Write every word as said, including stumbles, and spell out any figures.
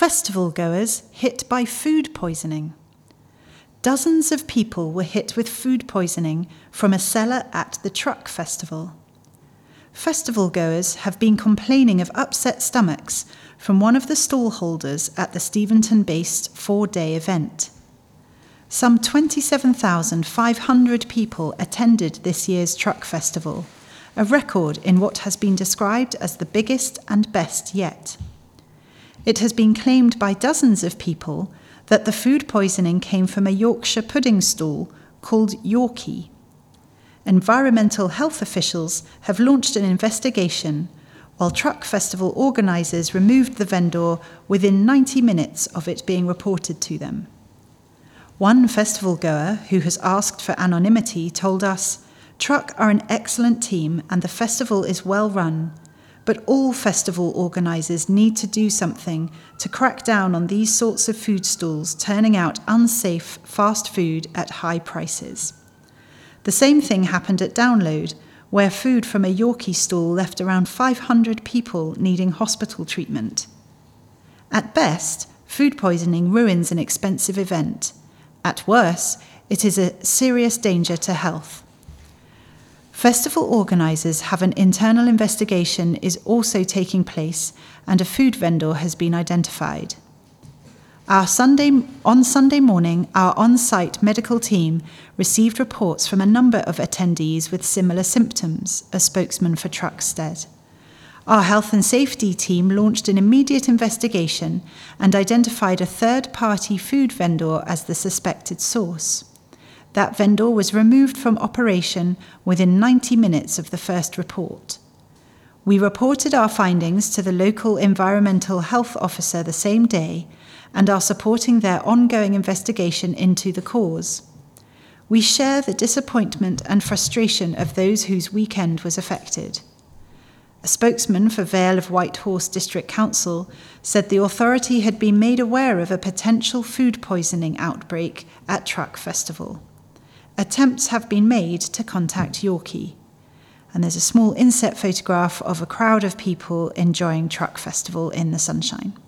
Festival goers hit by food poisoning. Dozens of people were hit with food poisoning from a cellar at the Truck Festival. Festival goers have been complaining of upset stomachs from one of the stallholders at the Steventon-based four-day event. Some twenty-seven thousand five hundred people attended this year's Truck Festival, a record in what has been described as the biggest and best yet. It has been claimed by dozens of people that the food poisoning came from a Yorkshire pudding stall called Yorkie. Environmental health officials have launched an investigation, while Truck Festival organisers removed the vendor within ninety minutes of it being reported to them. One festival goer who has asked for anonymity told us, "Truck are an excellent team and the festival is well run, but all festival organisers need to do something to crack down on these sorts of food stalls turning out unsafe fast food at high prices." The same thing happened at Download, where food from a Yorkie stall left around five hundred people needing hospital treatment. At best, food poisoning ruins an expensive event. At worst, it is a serious danger to health. Festival organisers have an internal investigation is also taking place and a food vendor has been identified. Our Sunday, on Sunday morning, our on-site medical team received reports from a number of attendees with similar symptoms, a spokesman for Truck said. Our health and safety team launched an immediate investigation and identified a third-party food vendor as the suspected source. That vendor was removed from operation within ninety minutes of the first report. We reported our findings to the local environmental health officer the same day and are supporting their ongoing investigation into the cause. We share the disappointment and frustration of those whose weekend was affected. A spokesman for Vale of Whitehorse District Council said the authority had been made aware of a potential food poisoning outbreak at Truck Festival. Attempts have been made to contact Yorkie. And there's a small inset photograph of a crowd of people enjoying Truck Festival in the sunshine.